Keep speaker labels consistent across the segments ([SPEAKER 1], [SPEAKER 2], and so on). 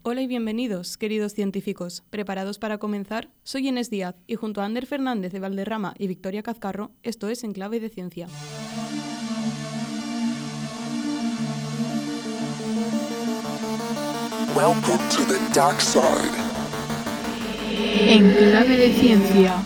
[SPEAKER 1] Hola y bienvenidos, queridos científicos. ¿Preparados para comenzar? Soy Inés Díaz y junto a Ander Fernández de Valderrama y Victoria Cazcarro, esto es En Clave de Ciencia.
[SPEAKER 2] Welcome to the dark side.
[SPEAKER 3] En Clave de Ciencia.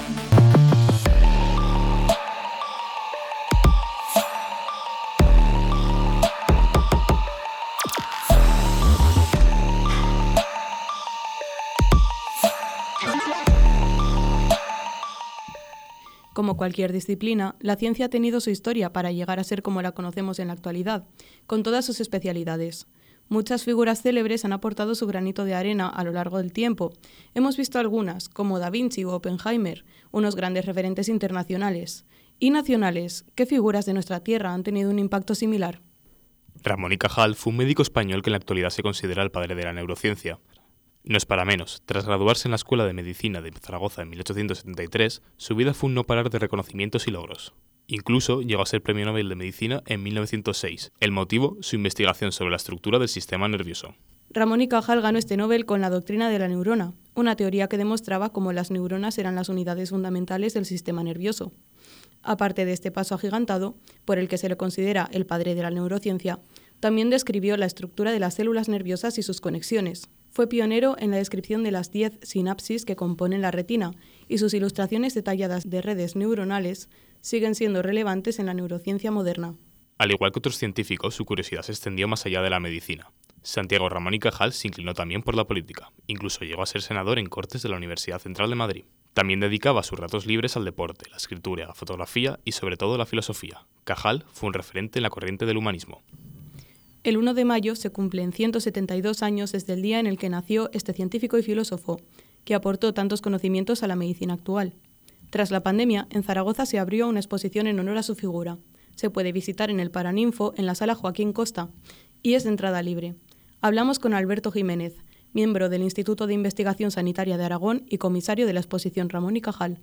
[SPEAKER 1] Como cualquier disciplina, la ciencia ha tenido su historia para llegar a ser como la conocemos en la actualidad, con todas sus especialidades. Muchas figuras célebres han aportado su granito de arena a lo largo del tiempo. Hemos visto algunas, como Da Vinci o Oppenheimer, unos grandes referentes internacionales. Y nacionales, ¿qué figuras de nuestra tierra han tenido un impacto similar?
[SPEAKER 4] Ramón y Cajal fue un médico español que en la actualidad se considera el padre de la neurociencia. No es para menos. Tras graduarse en la Escuela de Medicina de Zaragoza en 1873, su vida fue un no parar de reconocimientos y logros. Incluso llegó a ser Premio Nobel de Medicina en 1906. El motivo, su investigación sobre la estructura del sistema nervioso.
[SPEAKER 1] Ramón y Cajal ganó este Nobel con la doctrina de la neurona, una teoría que demostraba cómo las neuronas eran las unidades fundamentales del sistema nervioso. Aparte de este paso agigantado, por el que se le considera el padre de la neurociencia, también describió la estructura de las células nerviosas y sus conexiones. Fue pionero en la descripción de las 10 sinapsis que componen la retina, y sus ilustraciones detalladas de redes neuronales siguen siendo relevantes en la neurociencia moderna.
[SPEAKER 4] Al igual que otros científicos, su curiosidad se extendió más allá de la medicina. Santiago Ramón y Cajal se inclinó también por la política. Incluso llegó a ser senador en Cortes de la Universidad Central de Madrid. También dedicaba sus ratos libres al deporte, la escritura, la fotografía y sobre todo la filosofía. Cajal fue un referente en la corriente del humanismo.
[SPEAKER 1] El 1 de mayo se cumplen 172 años desde el día en el que nació este científico y filósofo, que aportó tantos conocimientos a la medicina actual. Tras la pandemia, en Zaragoza se abrió una exposición en honor a su figura. Se puede visitar en el Paraninfo, en la Sala Joaquín Costa, y es de entrada libre. Hablamos con Alberto Jiménez, miembro del Instituto de Investigación Sanitaria de Aragón y comisario de la exposición Ramón y Cajal.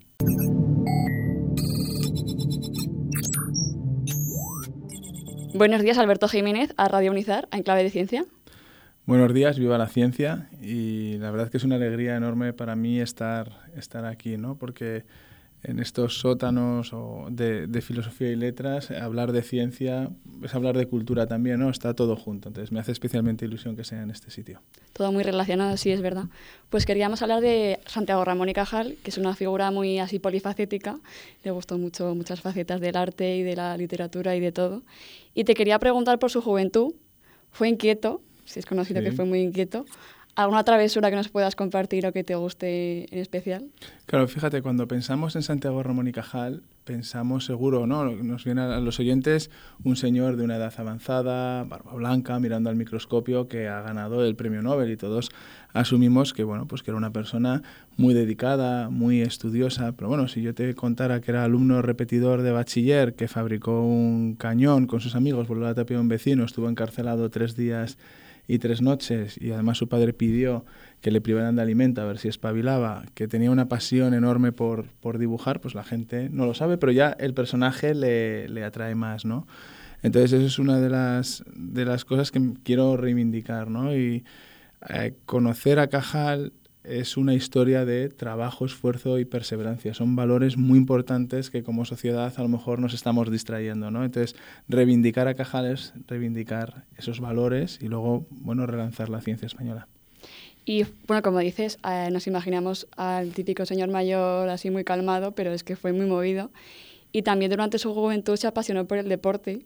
[SPEAKER 5] Buenos días, Alberto Jiménez, a Radio Unizar, en Clave de Ciencia.
[SPEAKER 6] Buenos días, viva la ciencia, y la verdad es que es una alegría enorme para mí estar aquí, ¿no? Porque en estos sótanos de filosofía y letras, hablar de ciencia es hablar de cultura también, ¿no? Está todo junto, entonces me hace especialmente ilusión que sea en este sitio.
[SPEAKER 5] Todo muy relacionado, sí, es verdad. Pues queríamos hablar de Santiago Ramón y Cajal, que es una figura muy así polifacética, le gustó mucho muchas facetas del arte y de la literatura y de todo. Y te quería preguntar por su juventud. Fue inquieto, si es conocido que fue muy inquieto. ¿Alguna travesura que nos puedas compartir o que te guste en especial?
[SPEAKER 6] Claro, fíjate, cuando pensamos en Santiago Ramón y Cajal, pensamos seguro, ¿no? Nos viene a los oyentes un señor de una edad avanzada, barba blanca, mirando al microscopio, que ha ganado el premio Nobel, y todos asumimos que, bueno, pues que era una persona muy dedicada, muy estudiosa. Pero bueno, si yo te contara que era alumno repetidor de bachiller, que fabricó un cañón con sus amigos, voló a la tapia de un vecino, estuvo encarcelado 3 días y 3 noches, y además su padre pidió que le privaran de alimento a ver si espabilaba, que tenía una pasión enorme por dibujar, pues la gente no lo sabe, pero ya el personaje le atrae más, ¿no? Entonces eso es una de las cosas que quiero reivindicar, ¿no? Y conocer a Cajal es una historia de trabajo, esfuerzo y perseverancia. Son valores muy importantes que como sociedad a lo mejor nos estamos distrayendo, ¿no? Entonces, reivindicar a Cajal es reivindicar esos valores y luego, bueno, relanzar la ciencia española.
[SPEAKER 5] Y, bueno, como dices, nos imaginamos al típico señor mayor así muy calmado, pero es que fue muy movido. Y también durante su juventud se apasionó por el deporte.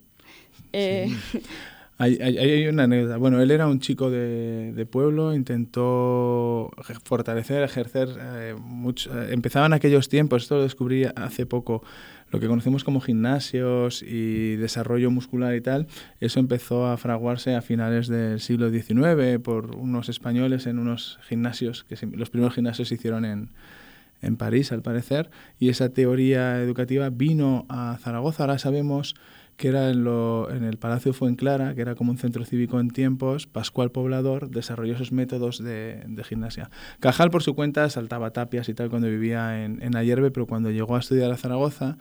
[SPEAKER 6] Sí. Hay una anécdota. Bueno, él era un chico de pueblo, intentó fortalecer, ejercer mucho. Empezaban aquellos tiempos, esto lo descubrí hace poco, lo que conocemos como gimnasios y desarrollo muscular y tal. Eso empezó a fraguarse a finales del siglo XIX por unos españoles en unos gimnasios, los primeros gimnasios se hicieron en París, al parecer, y esa teoría educativa vino a Zaragoza. Ahora sabemos que era en el Palacio Fuenclara, que era como un centro cívico en tiempos. Pascual Poblador desarrolló esos métodos de gimnasia. Cajal, por su cuenta, saltaba tapias y tal cuando vivía en Ayerbe, pero cuando llegó a estudiar a Zaragoza,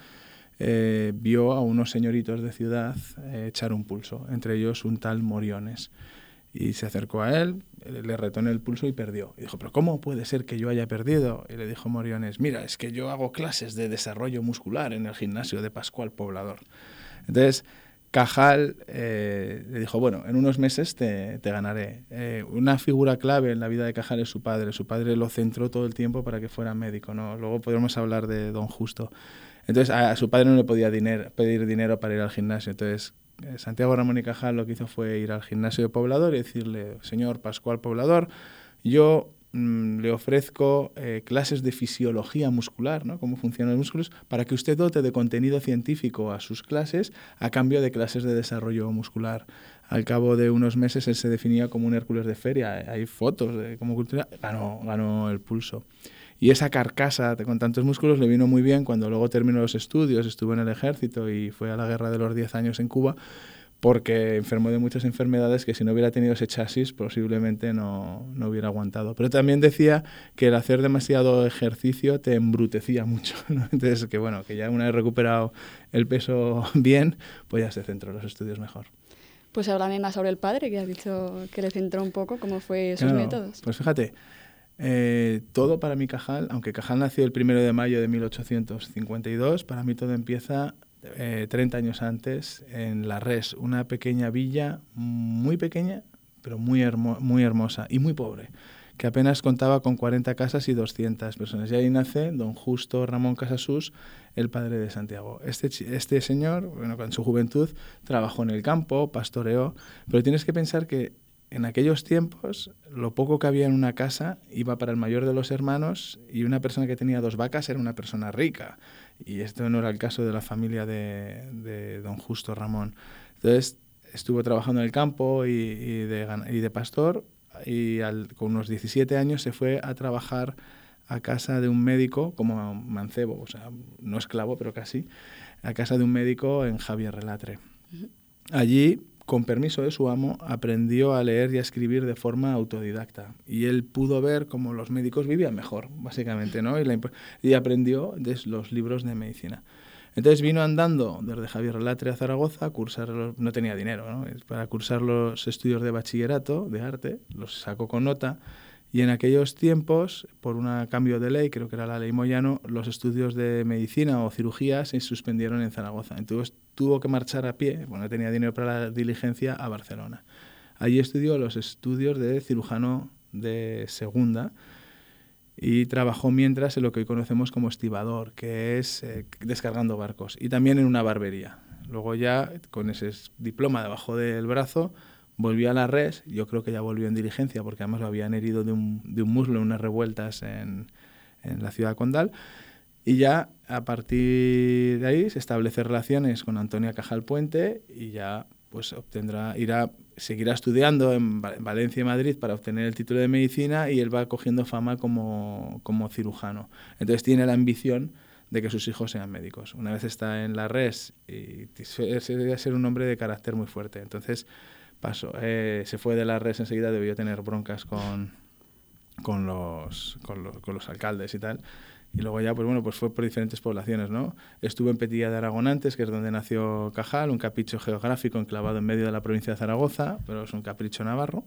[SPEAKER 6] vio a unos señoritos de ciudad echar un pulso, entre ellos un tal Moriones. Y se acercó a él, le retó en el pulso y perdió. Y dijo, ¿pero cómo puede ser que yo haya perdido? Y le dijo Moriones, mira, es que yo hago clases de desarrollo muscular en el gimnasio de Pascual Poblador. Entonces, Cajal le dijo, bueno, en unos meses te ganaré. Una figura clave en la vida de Cajal es su padre. Su padre lo centró todo el tiempo para que fuera médico, ¿no? Luego podremos hablar de Don Justo. Entonces, a su padre no le podía pedir dinero para ir al gimnasio. Entonces, Santiago Ramón y Cajal lo que hizo fue ir al gimnasio de Poblador y decirle, señor Pascual Poblador, yo le ofrezco clases de fisiología muscular, ¿no? Cómo funcionan los músculos, para que usted dote de contenido científico a sus clases a cambio de clases de desarrollo muscular. Al cabo de unos meses él se definía como un Hércules de feria. Hay fotos de cómo cultura ganó el pulso. Y esa carcasa con tantos músculos le vino muy bien cuando luego terminó los estudios, estuvo en el ejército y fue a la guerra de los 10 años en Cuba, porque enfermó de muchas enfermedades que si no hubiera tenido ese chasis posiblemente no hubiera aguantado. Pero también decía que el hacer demasiado ejercicio te embrutecía mucho, ¿no? Entonces, que bueno, que ya una vez recuperado el peso bien, pues ya se centró en los estudios mejor.
[SPEAKER 5] Pues háblame más sobre el padre, que has dicho que le centró un poco, ¿cómo fue sus métodos?
[SPEAKER 6] Pues fíjate, todo para mí Cajal, aunque Cajal nació el 1 de mayo de 1852, para mí todo empieza 30 años antes en La Res, una pequeña villa muy pequeña, pero muy hermosa y muy pobre, que apenas contaba con 40 casas y 200 personas. Y ahí nace don Justo Ramón Casasus, el padre de Santiago. Este señor, bueno, en su juventud trabajó en el campo, pastoreó, pero tienes que pensar que en aquellos tiempos, lo poco que había en una casa iba para el mayor de los hermanos y una persona que tenía 2 vacas era una persona rica. Y esto no era el caso de la familia de don Justo Ramón. Entonces, estuvo trabajando en el campo y de pastor y con unos 17 años se fue a trabajar a casa de un médico como mancebo, o sea, no esclavo, pero casi, a casa de un médico en Javier Relatre. Allí, con permiso de su amo, aprendió a leer y a escribir de forma autodidacta. Y él pudo ver cómo los médicos vivían mejor, básicamente, ¿no? Y aprendió de los libros de medicina. Entonces vino andando desde Javier Relatre a Zaragoza a cursar, no tenía dinero, ¿no? Para cursar los estudios de bachillerato, de arte, los sacó con nota. Y en aquellos tiempos, por un cambio de ley, creo que era la ley Moyano, los estudios de medicina o cirugía se suspendieron en Zaragoza. Entonces tuvo que marchar a pie, bueno, no tenía dinero para la diligencia, a Barcelona. Allí estudió los estudios de cirujano de segunda y trabajó mientras en lo que hoy conocemos como estibador, que es descargando barcos, y también en una barbería. Luego ya, con ese diploma debajo del brazo, volvió a La Res. Yo creo que ya volvió en diligencia porque además lo habían herido de un muslo en unas revueltas en la ciudad de Condal. Y ya a partir de ahí se establece relaciones con Antonia Cajal Puente y ya pues seguirá estudiando en Valencia y Madrid para obtener el título de medicina y él va cogiendo fama como cirujano. Entonces tiene la ambición de que sus hijos sean médicos. Una vez está en La Res y debe ser un hombre de carácter muy fuerte. Entonces se fue de La Res enseguida, debió tener broncas con los alcaldes y tal. Y luego ya, pues bueno, pues fue por diferentes poblaciones, ¿no? Estuvo en Petilla de Aragón antes, que es donde nació Cajal, un capricho geográfico enclavado en medio de la provincia de Zaragoza, pero es un capricho navarro.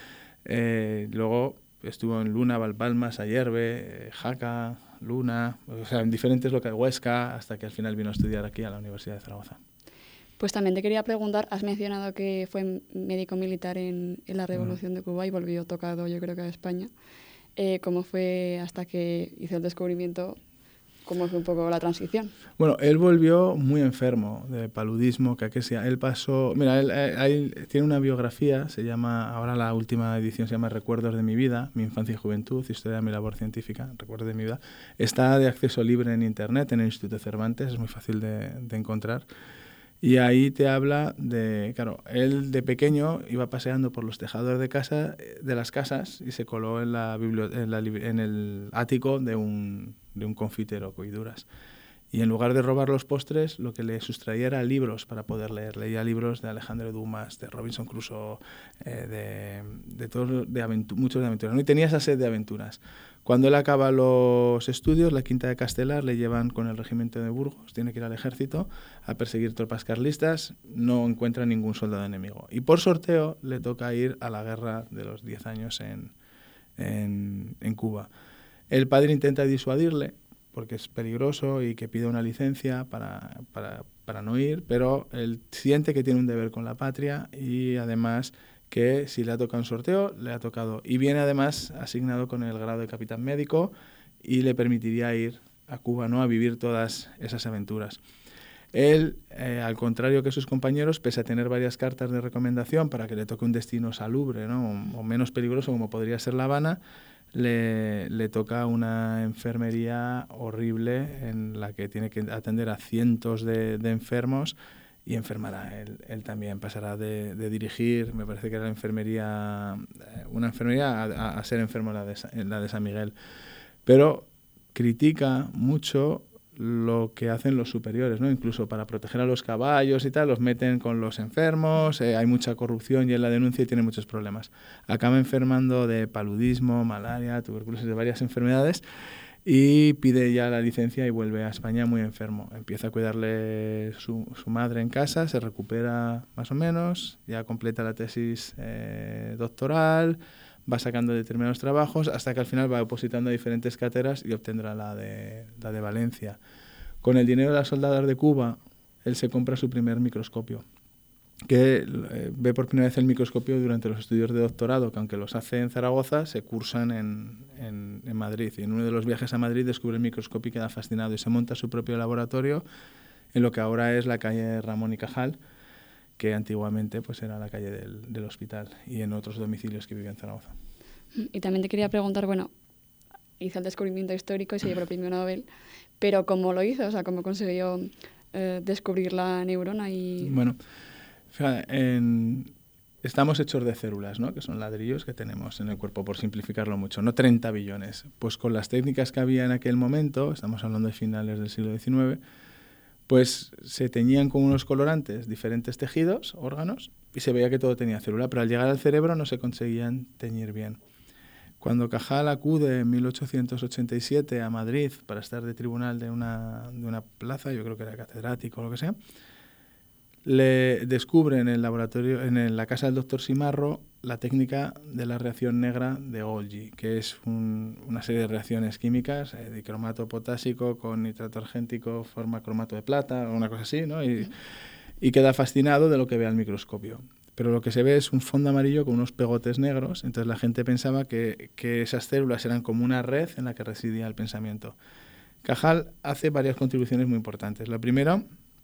[SPEAKER 6] Luego estuvo en Luna, Valpalmas, Ayerbe, Jaca, Luna, o sea, en diferentes locales, Huesca, hasta que al final vino a estudiar aquí a la Universidad de Zaragoza.
[SPEAKER 5] Pues también te quería preguntar, has mencionado que fue médico militar en la Revolución de Cuba y volvió tocado, yo creo que a España. ¿Cómo fue hasta que hizo el descubrimiento? ¿Cómo fue un poco la transición?
[SPEAKER 6] Bueno, él volvió muy enfermo de paludismo, caquesia. Él pasó... Mira, él tiene una biografía, se llama, ahora la última edición se llama Recuerdos de mi vida, mi infancia y juventud, historia de mi labor científica, Recuerdos de mi vida. Está de acceso libre en Internet, en el Instituto Cervantes, es muy fácil de encontrar. Y ahí te habla de, claro, él de pequeño iba paseando por los tejados de las casas y se coló en el ático de un confitero, Coiduras. y en lugar de robar los postres, lo que le sustraía era libros para poder leer. Leía libros de Alejandro Dumas, de Robinson Crusoe, de todos, muchos de aventuras, ¿no? Y tenía esa sed de aventuras. Cuando él acaba los estudios, la Quinta de Castelar le llevan con el regimiento de Burgos, tiene que ir al ejército a perseguir tropas carlistas, no encuentra ningún soldado enemigo. Y por sorteo le toca ir a la guerra de los 10 años en Cuba. El padre intenta disuadirle, porque es peligroso y que pide una licencia para no ir, pero él siente que tiene un deber con la patria y además que si le ha tocado un sorteo, le ha tocado. Y viene además asignado con el grado de capitán médico y le permitiría ir a Cuba, ¿no?, a vivir todas esas aventuras. Él, al contrario que sus compañeros, pese a tener varias cartas de recomendación para que le toque un destino salubre, ¿no?, o menos peligroso como podría ser La Habana, le toca una enfermería horrible en la que tiene que atender a cientos de enfermos y enfermará. Él también pasará de dirigir, me parece que era una enfermería a ser enfermo en la de San Miguel. Pero critica mucho lo que hacen los superiores, ¿no? Incluso para proteger a los caballos y tal, los meten con los enfermos, hay mucha corrupción y él la denuncia y tiene muchos problemas. Acaba enfermando de paludismo, malaria, tuberculosis, de varias enfermedades y pide ya la licencia y vuelve a España muy enfermo. Empieza a cuidarle su madre en casa, se recupera más o menos, ya completa la tesis doctoral, va sacando determinados trabajos hasta que al final va opositando a diferentes cátedras y obtendrá la de Valencia. Con el dinero de las soldadas de Cuba, él se compra su primer microscopio, que ve por primera vez el microscopio durante los estudios de doctorado, que aunque los hace en Zaragoza, se cursan en Madrid. Y en uno de los viajes a Madrid descubre el microscopio y queda fascinado y se monta su propio laboratorio en lo que ahora es la calle Ramón y Cajal, que antiguamente pues era la calle del hospital, y en otros domicilios que vivía en Zaragoza.
[SPEAKER 5] Y también te quería preguntar, bueno, hizo el descubrimiento histórico y se llevó el premio Nobel, pero ¿cómo lo hizo? O sea, ¿cómo consiguió descubrir la neurona?
[SPEAKER 6] Bueno, fíjate, estamos hechos de células, ¿no?, que son ladrillos que tenemos en el cuerpo, por simplificarlo mucho, no 30 billones. Pues con las técnicas que había en aquel momento, estamos hablando de finales del siglo XIX, pues se teñían con unos colorantes diferentes tejidos, órganos, y se veía que todo tenía célula, pero al llegar al cerebro no se conseguían teñir bien. Cuando Cajal acude en 1887 a Madrid para estar de tribunal de una plaza, yo creo que era catedrático o lo que sea, le descubre en el laboratorio, en la casa del doctor Simarro, la técnica de la reacción negra de Golgi, que es una serie de reacciones químicas, dicromato potásico con nitrato argéntico forma cromato de plata, o una cosa así, ¿no? Y queda fascinado de lo que ve al microscopio. Pero lo que se ve es un fondo amarillo con unos pegotes negros, entonces la gente pensaba que esas células eran como una red en la que residía el pensamiento. Cajal hace varias contribuciones muy importantes. La primera,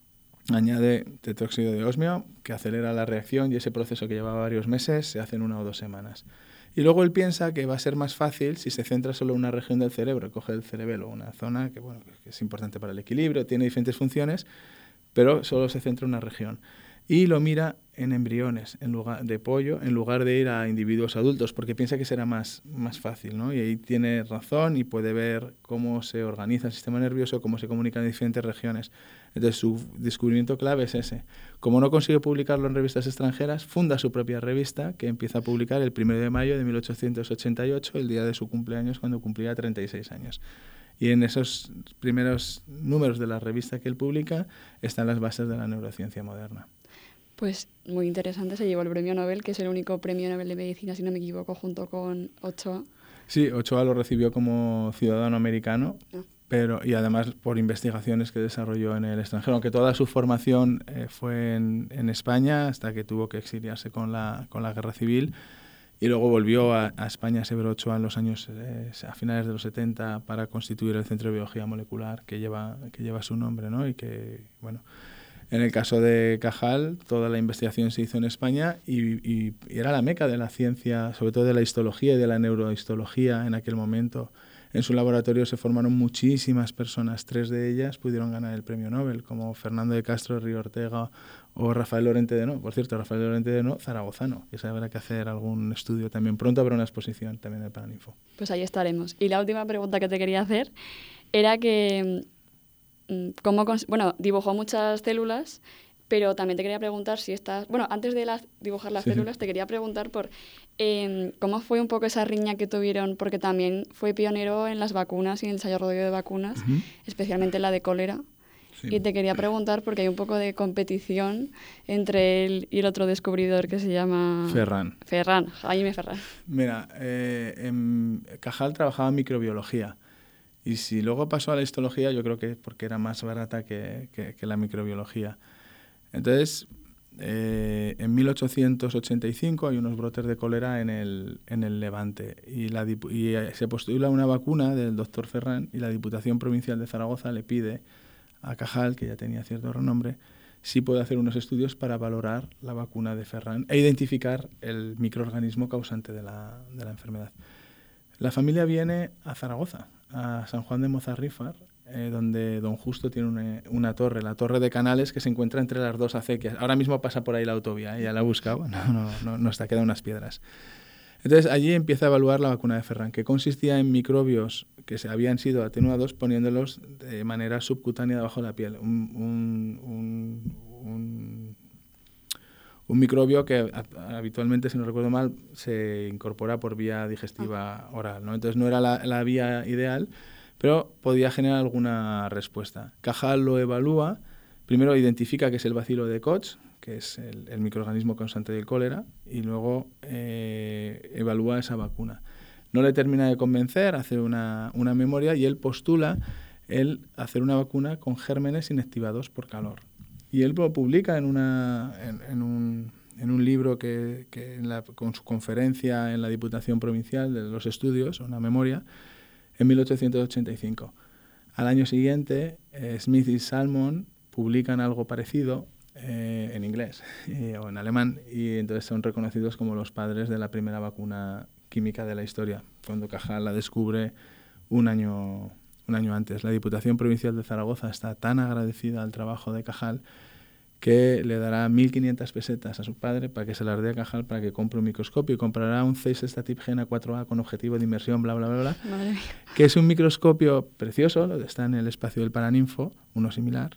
[SPEAKER 6] añade tetróxido de osmio, que acelera la reacción, y ese proceso que llevaba varios meses se hace en 1 o 2 semanas. Y luego él piensa que va a ser más fácil si se centra solo en una región del cerebro, coge el cerebelo, una zona que es importante para el equilibrio, tiene diferentes funciones, pero solo se centra en una región. Y lo mira en embriones de pollo en lugar de ir a individuos adultos, porque piensa que será más fácil, ¿no? Y ahí tiene razón y puede ver cómo se organiza el sistema nervioso, cómo se comunican diferentes regiones. Entonces su descubrimiento clave es ese. Como no consigue publicarlo en revistas extranjeras, funda su propia revista, que empieza a publicar el 1 de mayo de 1888, el día de su cumpleaños, cuando cumplía 36 años. Y en esos primeros números de la revista que él publica están las bases de la neurociencia moderna.
[SPEAKER 5] Pues muy interesante, se llevó el premio Nobel, que es el único premio Nobel de Medicina, si no me equivoco, junto con Ochoa.
[SPEAKER 6] Sí, Ochoa lo recibió como ciudadano americano, y además por investigaciones que desarrolló en el extranjero, aunque toda su formación fue en España hasta que tuvo que exiliarse con la Guerra Civil, y luego volvió a España Severo Ochoa en los años, a finales de los 70, para constituir el Centro de Biología Molecular que lleva su nombre, ¿no? Y que, bueno, en el caso de Cajal, toda la investigación se hizo en España y era la meca de la ciencia, sobre todo de la histología y de la neurohistología en aquel momento. En su laboratorio se formaron muchísimas personas, 3 de ellas pudieron ganar el premio Nobel, como Fernando de Castro, Río Ortega o Rafael Lorente de No. Por cierto, Rafael Lorente de No, zaragozano, que se habrá que hacer algún estudio también pronto, habrá una exposición también en Paraninfo.
[SPEAKER 5] Pues ahí estaremos. Y la última pregunta que te quería hacer era que dibujó muchas células, pero también te quería preguntar si estas... Bueno, antes de dibujar las células, te quería preguntar por cómo fue un poco esa riña que tuvieron, porque también fue pionero en las vacunas y en el ensayo rodeo de vacunas, especialmente la de cólera. Sí. Y te quería preguntar, porque hay un poco de competición entre él y el otro descubridor que se llama... Jaime Ferran.
[SPEAKER 6] Mira, Cajal trabajaba en microbiología. Y si luego pasó a la histología, yo creo que porque era más barata que la microbiología. Entonces, en 1885 hay unos brotes de cólera en el Levante y se postula una vacuna del doctor Ferran y la Diputación Provincial de Zaragoza le pide a Cajal, que ya tenía cierto renombre, si puede hacer unos estudios para valorar la vacuna de Ferran e identificar el microorganismo causante de la enfermedad. La familia viene a Zaragoza, a San Juan de Mozarrífar, donde don Justo tiene una torre, la Torre de Canales, que se encuentra entre las dos acequias. Ahora mismo pasa por ahí la autovía, ya la he buscado, no está, quedan unas piedras. Entonces allí empieza a evaluar la vacuna de Ferran, que consistía en microbios que habían sido atenuados poniéndolos de manera subcutánea debajo de la piel. Un microbio que habitualmente, si no recuerdo mal, se incorpora por vía digestiva oral, ¿no? Entonces no era la vía ideal, pero podía generar alguna respuesta. Cajal lo evalúa, primero identifica que es el bacilo de Koch, que es el microorganismo causante del cólera, y luego evalúa esa vacuna. No le termina de convencer, hace una memoria y él postula el hacer una vacuna con gérmenes inactivados por calor. Y él lo publica en un libro con su conferencia en la Diputación Provincial de los Estudios, una memoria, en 1885. Al año siguiente, Smith y Salmon publican algo parecido en inglés o en alemán, y entonces son reconocidos como los padres de la primera vacuna química de la historia, cuando Cajal la descubre un año antes. La Diputación Provincial de Zaragoza está tan agradecida al trabajo de Cajal que le dará 1.500 pesetas a su padre para que se las dé a Cajal para que compre un microscopio, y comprará un Zeiss Stativ Gena 4A con objetivo de inmersión, bla, bla, bla, bla,
[SPEAKER 5] Madre mía.
[SPEAKER 6] Que es un microscopio precioso, está en el espacio del Paraninfo, uno similar,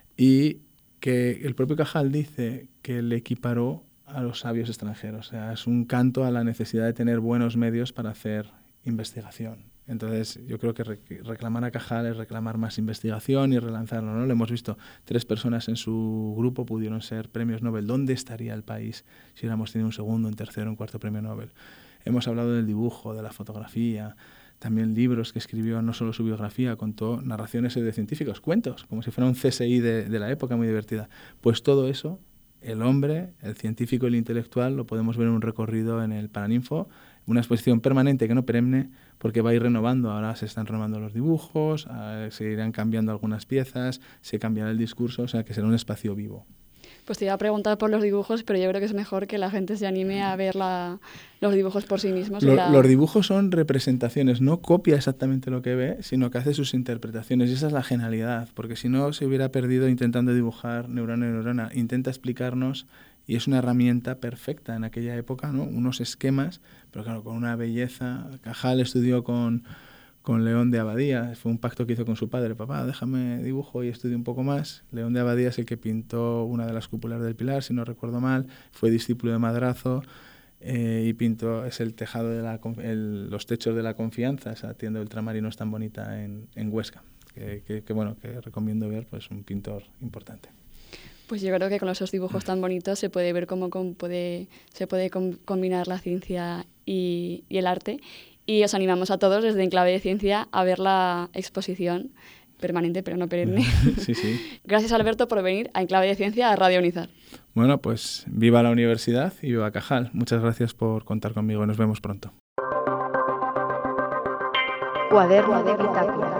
[SPEAKER 6] y que el propio Cajal dice que le equiparó a los sabios extranjeros. O sea, es un canto a la necesidad de tener buenos medios para hacer investigación. Entonces, yo creo que reclamar a Cajal es reclamar más investigación y relanzarlo, ¿no? Lo hemos visto, 3 personas en su grupo pudieron ser premios Nobel. ¿Dónde estaría el país si hubiéramos tenido un segundo, un tercero, un cuarto premio Nobel? Hemos hablado del dibujo, de la fotografía, también libros que escribió, no solo su biografía, contó narraciones de científicos, cuentos, como si fuera un CSI de la época, muy divertida. Pues todo eso, el hombre, el científico y el intelectual, lo podemos ver en un recorrido en el Paraninfo, una exposición permanente que no perenne, porque va a ir renovando. Ahora se están renovando los dibujos, se irán cambiando algunas piezas, se cambiará el discurso, o sea que será un espacio vivo.
[SPEAKER 5] Pues te iba a preguntar por los dibujos, pero yo creo que es mejor que la gente se anime a ver los dibujos por sí mismos.
[SPEAKER 6] Los dibujos son representaciones, no copia exactamente lo que ve, sino que hace sus interpretaciones, y esa es la genialidad, porque si no se hubiera perdido intentando dibujar neurona a neurona. Intenta explicarnos, y es una herramienta perfecta en aquella época, ¿no? Unos esquemas, pero claro, con una belleza. Cajal estudió con León de Abadía, fue un pacto que hizo con su padre: papá, déjame dibujo y estudio un poco más. León de Abadía es el que pintó una de las cúpulas del Pilar, si no recuerdo mal, fue discípulo de Madrazo, y pintó, es el tejado de los techos de la Confianza, esa tienda de ultramarinos tan bonita en Huesca, que recomiendo ver, pues un pintor importante.
[SPEAKER 5] Pues yo creo que con esos dibujos tan bonitos se puede ver cómo se puede combinar la ciencia y el arte. Y os animamos a todos desde Enclave de Ciencia a ver la exposición permanente, pero no perenne.
[SPEAKER 6] Sí, sí.
[SPEAKER 5] Gracias, Alberto, por venir a Enclave de Ciencia a Radio Unizar.
[SPEAKER 6] Bueno, pues viva la universidad y viva Cajal. Muchas gracias por contar conmigo y nos vemos pronto.
[SPEAKER 3] Cuaderno de bitácora.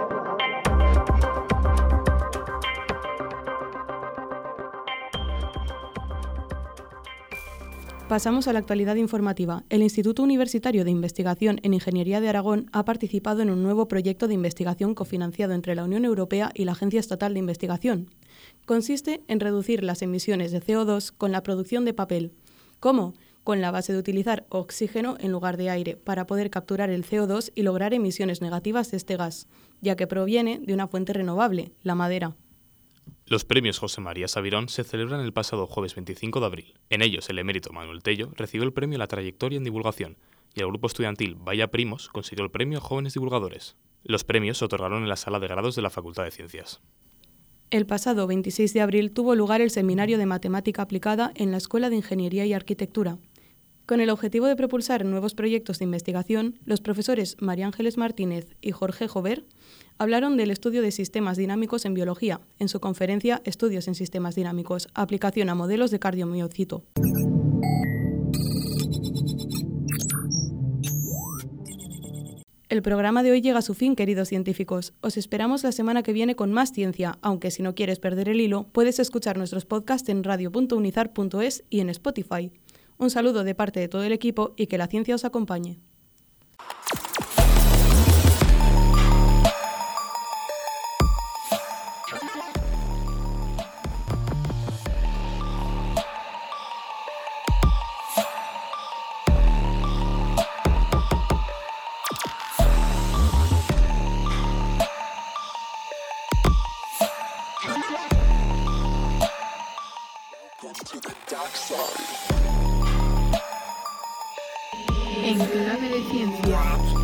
[SPEAKER 1] Pasamos a la actualidad informativa. El Instituto Universitario de Investigación en Ingeniería de Aragón ha participado en un nuevo proyecto de investigación cofinanciado entre la Unión Europea y la Agencia Estatal de Investigación. Consiste en reducir las emisiones de CO2 con la producción de papel. ¿Cómo? con la base de utilizar oxígeno en lugar de aire para poder capturar el CO2 y lograr emisiones negativas de este gas, ya que proviene de una fuente renovable, la madera.
[SPEAKER 4] Los premios José María Sabirón se celebran el pasado jueves 25 de abril. En ellos, el emérito Manuel Tello recibió el premio a la trayectoria en divulgación y el grupo estudiantil Vaya Primos consiguió el premio a Jóvenes Divulgadores. Los premios se otorgaron en la sala de grados de la Facultad de Ciencias.
[SPEAKER 1] El pasado 26 de abril tuvo lugar el Seminario de Matemática Aplicada en la Escuela de Ingeniería y Arquitectura. Con el objetivo de propulsar nuevos proyectos de investigación, los profesores María Ángeles Martínez y Jorge Jover hablaron del estudio de sistemas dinámicos en biología, en su conferencia Estudios en Sistemas Dinámicos, aplicación a modelos de cardiomiocito. El programa de hoy llega a su fin, queridos científicos. Os esperamos la semana que viene con más ciencia, aunque si no quieres perder el hilo, puedes escuchar nuestros podcasts en radio.unizar.es y en Spotify. Un saludo de parte de todo el equipo y que la ciencia os acompañe.
[SPEAKER 2] To the dark side.
[SPEAKER 1] En clave de ciencia.